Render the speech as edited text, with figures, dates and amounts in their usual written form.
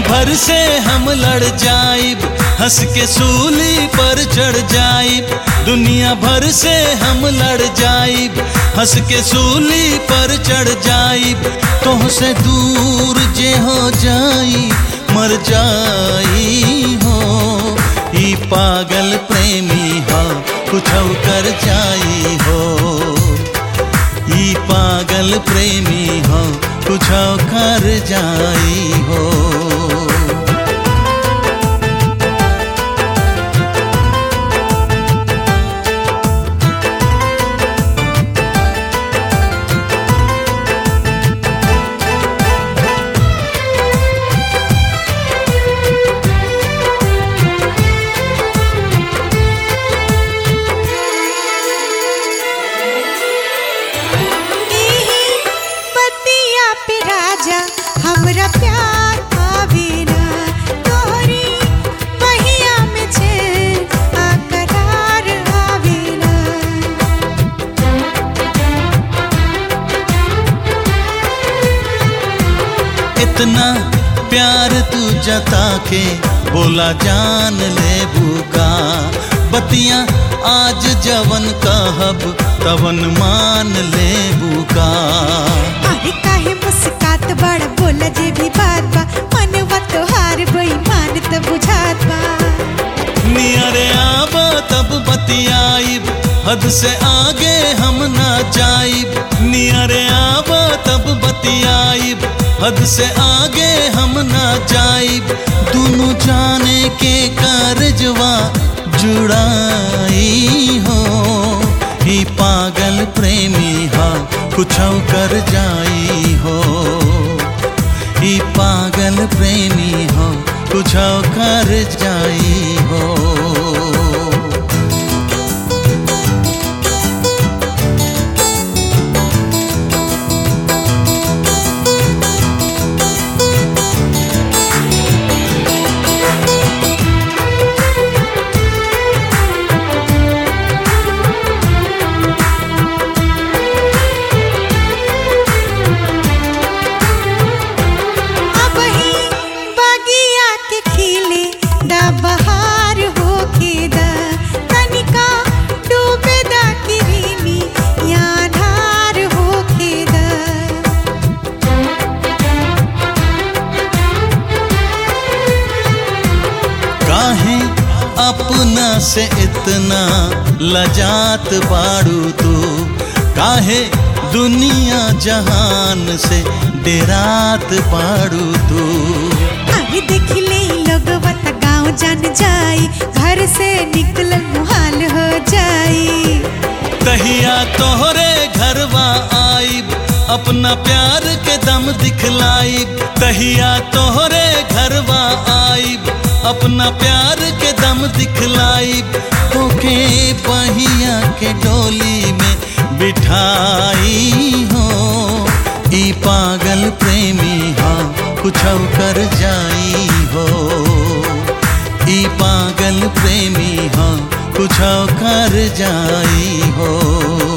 भर से हम लड़ जाइब, हंस के सूली पर चढ़ जाइब। दुनिया भर से हम लड़ जाइब, हंस के सूली पर चढ़ जाइब। तोहसे दूर जे हो जाई मर जाई हो। ई पागल प्रेमी हा कुछौ कर जाई हो। ई पागल प्रेमी हा कुछौ कर जाई हो। हमरा प्यार आवेला तोहरी पहिया में चैन आकरार आवेला। इतना प्यार तू जता के बोला जान ले बुका। बतियां आज जवन कहब तवन मान ले बुका। अरे काहे मुस्कात बड़ बोला जे भी बात बा, मनवा तोहार बेईमान त बुझात बा। नियरे आबा तब बतियाइब, हद से आगे हम ना जाइब। नियरे आबा तब बतियाइब, हद से आगे हम ना जाइब। दोनों जाने के कारजवा जुड़ाई हो। ही पागल प्रेमी हा कुछौ कर जाई हो। ही पागल प्रेमी हो कुछौ कर जाई हो। बहार होके दा तनिका डूबे दा किरीमी या धार होके दा। काहे अपना से इतना लजात बाड़ू तू। काहे दुनिया जहान से डेरात बाड़ू तू। अभी देख ले लोगवा त गाँव जान जाई, घर से निकलल मुहाल हो जाई। तहिया तोहरे घरवा आइब, अपना प्यार के दम दिखलाइब। तहिया तोहरे घरवा आइब, अपना प्यार के दम दिखलाइब। तोके पहिया के डोली में बिठाई हो। ई पागल प्रेमी हा कुछौ कर जाई हो। ई पागल प्रेमी हा कुछौ कर जाई हो।